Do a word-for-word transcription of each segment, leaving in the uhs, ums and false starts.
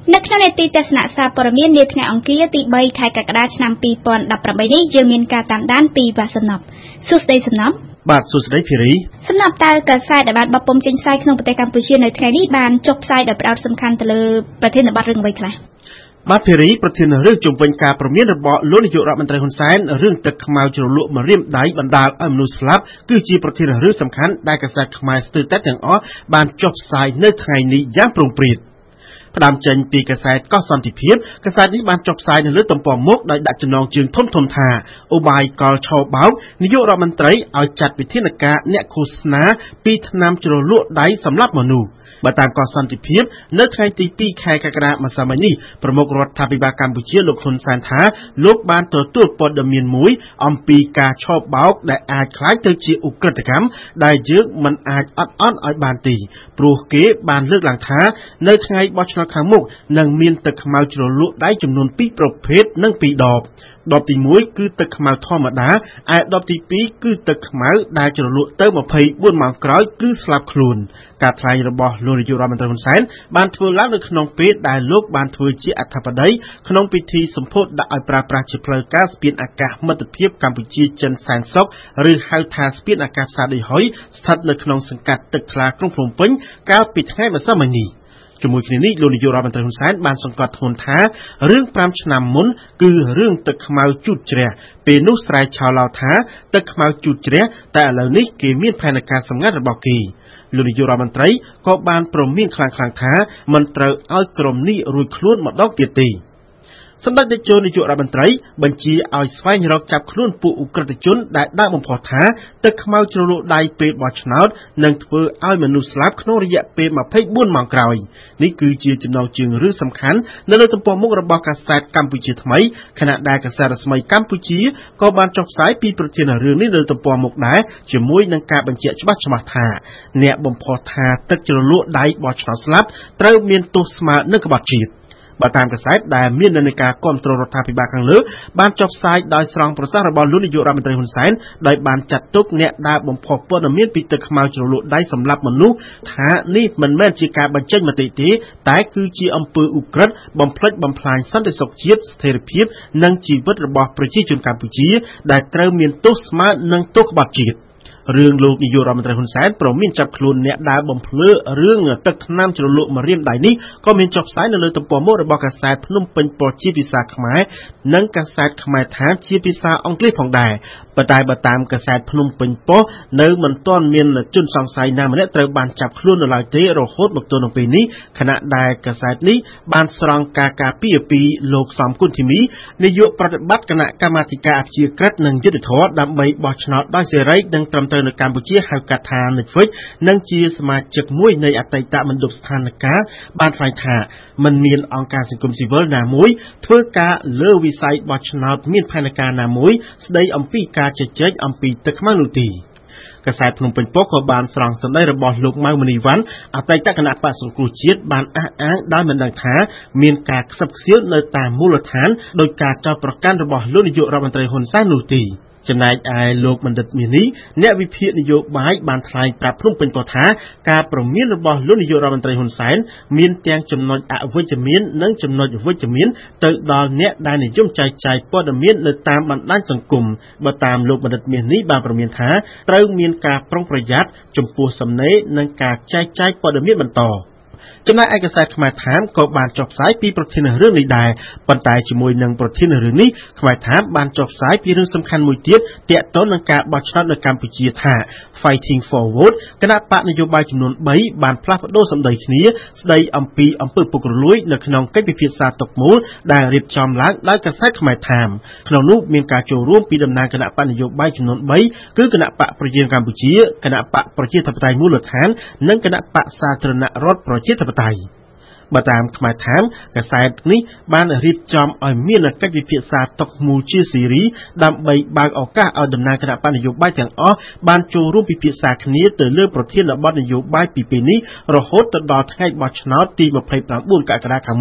នៅក្នុងនេតិទស្សនៈសារព័ត៌មាននាថ្ងៃអង្គារទីបីខែកក្កដាឆ្នាំពីរពាន់ដប់ប្រាំបីនេះយើងមានការតាមដានពីវ៉ាសំណប់សួស្ដីសំណប់បាទសួស្ដីភីរីសំណប់តើកាសែតដែលបានបោះពុម្ពចេញផ្សាយក្នុងប្រទេសកម្ពុជានៅថ្ងៃនេះបានចុះផ្សាយដោយផ្ដោតសំខាន់ទៅលើប្រធានបទរឿងអ្វីខ្លះបាទភីរីប្រធានរឿងជំវិញការព្រមានរបស់លោកនាយករដ្ឋមន្ត្រីហ៊ុនសែនរឿងទឹកខ្មៅជ្រលក់ម្រាមដៃបណ្ដាលឲ្យមនុស្សស្លាប់គឺជាប្រធានរឿងសំខាន់ដែលកាសែតខ្មែរស្ទើរតែទាំងអស់បានចុះផ្សាយនៅថ្ងៃនេះយ៉ាងព្រោងព្រាតផ្ដើមចេញពីកាសែតកោះសន្តិភាពកាសែតនេះបានចុះផ្សាយនៅលើទំព័រមុខដោយដាក់ចំណងជើងធំធំថាឧបាយកលឆោបោកនាយករដ្ឋមន្ត្រីឲ្យចាត់វិធានការអ្នកឃោសនាពីថ្នាំជ្រលក់ដៃសម្រាប់មនុស្សបើតាមកោះសន្តិភាពនៅថ្ងៃទីពីរខែកក្កដាម្សិលមិញនេះប្រមុខរដ្ឋាភិបាលកម្ពុជាលោកហ៊ុនសែនថាលោកបានទទួលព័ត៌មានមួយអំពីការឆោបបោកដែលអាចคล้ายទៅជាឧក្រិដ្ឋកម្មដែលយើងមិនអាចអត់អន់ឲ្យបានទេព្រោះគេបានលើកឡើងថានៅថ្ងៃបោះឆ្នោតខាងមុខនឹងមានទឹកខ្មៅជ្រលក់ដៃចំនួនពីរប្រភេទនិងពីរដបដបទីមួយគឺទឹកខ្មៅធម្មតាឯដបទីពីរគឺទឹកខ្មៅដែលជ្រលក់ទៅម្ភៃបួនម៉ោងក្រោយគឺស្លាប់ខ្លួនការថ្លែងរបស់លោកនាយករដ្ឋមន្ត្រីហ៊ុនសែនបានធ្វើឡើងនៅក្នុងពេលដែលលោកបានធ្វើជាអធិបតីក្នុងពិធីសម្ពោធដាក់ឲ្យប្រើប្រាស់ជាផ្លូវការស្ពានអាកាសមិត្តភាពកម្ពុជាចិនសែនសុខឬហៅថាស្ពានអាកាសផ្សារដីហុយស្ថិតនៅក្នុងសង្កាត់ទឹកថ្លាក្រុងភ្នំពេញកាលពីថ្ងៃម្សិលមិញនេះជាមួយគ្នានេះលោកនាយករដ្ឋមន្ត្រីហ៊ុនសែនបានសង្កត់ធ្ងន់ថារឿងប្រាំឆ្នាំមុនគឺរឿងទឹកខ្មៅជូតជ្រះពេលនោះស្រែឆោឡោថាទឹកខ្មៅជូតជ្រះតែឥឡូវនេះគេមានផែនការសម្ងាត់របស់គេលោកនាយករដ្ឋមន្ត្រីក៏បានប្រមានខ្លាំងៗថាមិនត្រូវឲ្យក្រុមនេះរួចខ្លួនម្ដងទៀតទេសម្ដេចតេជោនាយករដ្ឋមន្ត្រីបញ្ជាឲ្យស្វែងរកចាប់ខ្លួនពួកឧក្រិដ្ឋជនដែលដើរបំផុសថាទឹកខ្មៅជ្រលក់ដៃពេលបោះឆ្នោតនឹងធ្វើឲ្យមនុស្សស្លាប់ក្នុងរយៈពេលម្ភៃបួនម៉ោងក្រោយនេះគឺជាចំណងជើងរឿងសំខាន់នៅលើទំព័រមុខរបស់កាសែតកម្ពុជាថ្មីខណៈដែលកាសែតរស្មីកម្ពុជាក៏បានចុះផ្សាយពីប្រធានរឿងនេះនៅទំព័រមុខដែរជាមួយនឹងការបញ្ជាក់ច្បាស់ច្បាស់ថាអ្នកបំផុសថាទឹកជ្រលក់ដៃបោះឆ្នោតស្លាប់ត្រូវមានទោសស្មើនឹងក្បត់ជាតិបើតាមកាសែតដែលមាននានាការគ្រប់គ្រងរដ្ឋាភិបាលខាងលើបានចុះផ្សាយដោយស្រង់ប្រសាសន៍របស់លោកនាយករដ្ឋមន្ត្រីហ៊ុនសែនដោយបានចាត់ទុកអ្នកដែលបំផុសព័ត៌មានពីទឹកខ្មៅជ្រលក់ដៃសម្រាប់មនុស្សថានេះមិនមែនជាការបញ្ចេញមតិទេតែគឺជាអំពើឧក្រិដ្ឋបំផ្លិចបំផ្លាញសន្តិសុខជាតិស្ថិរភាពនិងជីវិតរបស់ប្រជាជនកម្ពុជាដែលត្រូវមានទោសស្មើនឹងទោសក្បត់ជាតិរឿងលោកនាយករដ្ឋមន្ត្រីហ៊ុនសែនប្រមានចាប់ខ្លួនអ្នកដែលបំភ្លឺរឿងទឹកថ្នាំជ្រលក់ម្រាមដៃនេះក៏មានចុះផ្សាយនៅលើទំព័រមុខរបស់កាសែតភ្នំពេញប៉ុស្តិ៍ជាភាសាខ្មែរនិងកាសែតខ្មែរថាជាភាសាអង់គ្លេសផងដែរប៉ុន្តែបើតាមកាសែតភ្នំពេញប៉ុស្តិ៍នៅមិនទាន់មានជនសង្ស័យណាម្នាក់ត្រូវបានចាប់ខ្លួននៅឡើយទេរហូតមកទល់នឹងពេលនេះខណៈដែលកាសែតនេះបានស្រង់ការការពីពីលោកសំគុណធីមីនាយកប្រតិបត្តិគណៈកម្មាធិការអព្យាក្រឹតនិងយុត្តិធម៌ដើម្បីបោះឆ្នោតដោយសេរីនិងត្រឹមត្រូវនៅកម្ពុជាហៅកាត់ថា Netflix និងជាសមាជិកមួយនៃអតីតមណ្ឌលស្ថានភាពបានថ្លែងថាមិនមានអង្គការសង្គមស៊ីវិលណាមួយធ្វើការលើវិស័យបោះឆ្នោតមានផែនការណាមួយស្ដីអំពីការជជែកអំពីទឹកខ្មៅនោះទេកាសែតភ្នំពេញប៉ុស្តិ៍ក៏បានស្រង់សម្ដីរបស់លោកម៉ៅមនីវ៉ាន់អតីតគណៈបក្សសង្គ្រោះជាតិបានអះអាងដោយមិនដឹងថាមានការខ្សឹបខ្សៀវនៅតាមមូលដ្ឋានដោយការចោទប្រកាន់របស់លោកនាយករដ្ឋមន្ត្រីហ៊ុនសែននោះទេចំណែកឯលោកបណ្ឌិតមាសនេះអ្នកវិភាគនយោបាយបានថ្លែងប្រាប់ភ្នំពេញប៉ុស្តិ៍ថាការប្រមានរបស់លោកនាយករដ្ឋមន្ត្រីហ៊ុនសែនមានទាំងចំណុចអវិជ្ជមាននិងចំណុចវិជ្ជមានទៅដល់អ្នកដែលនិយមចែកចាយព័ត៌មាននៅតាមបណ្ដាញសង្គមបើតាមលោកបណ្ឌិតមាសនេះបានប្រមានថាត្រូវមានការប្រុងប្រយ័ត្នចំពោះសំណេរនិងការចែកចាយព័ត៌មានបន្តចំណែកឯកាសែតខ្មែរថាមក៏បានចុះផ្សាយពីប្រធានរឿងនេះដែរប៉ុន្តែជាមួយនឹងប្រធានរឿងនេះខ្មែរថាមបានចុះផ្សាយពីរឿងសំខាន់មួយទៀតទាក់ទងនឹងការបោះឆ្នោតនៅកម្ពុជាថា Fighting Forward គណៈបកនយោបាយចំនួនបីបានផ្លាស់ប្ដូរសម្ដីគ្នាស្ដីអំពីអំពើពុករលួយនៅក្នុងកិច្ចពិភាក្សាតុកមូលដែលរៀបចំឡើងដោយកាសែតខ្មែរថាមក្នុងនោះមានការចូលរួមពីតំណាងគណៈបកនយោបាយចំនួនបីគឺគណៈបកប្រជាជនកម្ពុជាគណៈបកប្រជាធិបតេយ្យមូលដ្ឋាននិងគណៈបកសាធារណរដ្ឋប្រជាធិបតេយ្យបើតាមខ្មែរថាមកាសែតនេះបានរៀបចំឲ្យមានកិច្ចពិភាក្សាតុកមូលជាស៊េរីដើម្បីបើកឱកាសឲ្យតំណាងគណៈបកនយោបាយទាំងអស់បានចូលរួមពិភាក្សាគ្នាទៅលើប្រធានបទនយោបាយពីពេលនេះរហូតទៅដល់ថ្ងៃបោះឆ្នោតទីម្ភៃប្រាំបួនកក្កដាខាងមុខ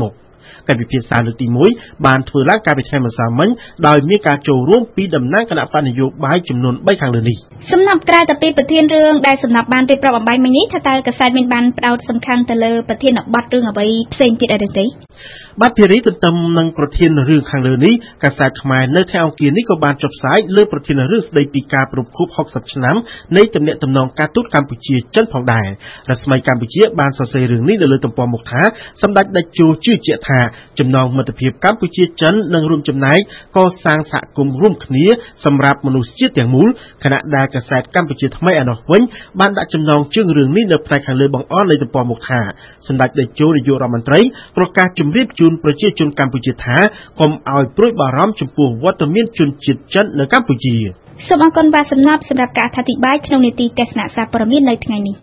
កិច្ចពិភាក្សាលើកទីមួយបានធ្វើឡើងកាលពីថ្ងៃម្សិលមិញដោយមានការចូលរួមពីតំណាងគណៈបកនយោបាយចំនួនបីខាងលើនេះសំណប់ក្រៅតែពីប្រធានរឿងដែលសំណប់បានរៀបរាប់អំបញ្ញមិញនេះថាតើកាសែតមានបានផ្ដោតសំខាន់ទៅលើប្រធានបទរឿងអ្វីផ្សេងទៀតអីទេបាទភារីទន្ទឹមនឹងប្រធានរឿងខាងលើនេះកាសែតខ្មែរនៅថ្ងៃអង្គារនេះក៏បានចុះផ្សាយលើប្រធានរឿងស្ដីពីការប្រពខួបហុកសិបឆ្នាំនៃទំនាក់ទំនងការទូតកម្ពុជាចិនផងដែររដ្ឋស្មីកម្ពុជាបានសរសេររឿងនេះនៅលើទំព័រមុខថាសម្ដេចតេជោជឿជាក់ថាចំណងមិត្តភាពកម្ពុជាចិននឹងរួមចំណែកកសាងសហគមន៍រួមគ្នាសម្រាប់មនុស្សជាតិទាំងមូលខណៈដែលកាសែតកម្ពុជាថ្មីឯណោះវិញបានដាក់ចំណងជើងរឿងនេះនៅផ្នែកខាងលើបង្អស់នៃទំព័រមុខថាសម្ដេចតេជោនាយករដ្ឋមន្ត្រីប្រកាសជម្រាបជូនប្រជាជនកម្ពុជាថាកុំឲ្យព្រួយបារម្ភចំពោះវត្តមានជនជាតិចិននៅកម្ពុជាសូមអរគុណបាទសំណប់សម្រាប់ការអធិប្បាយក្នុងនីតិទេសនាសារព័ត៌មាននៅថ្ងៃនេះ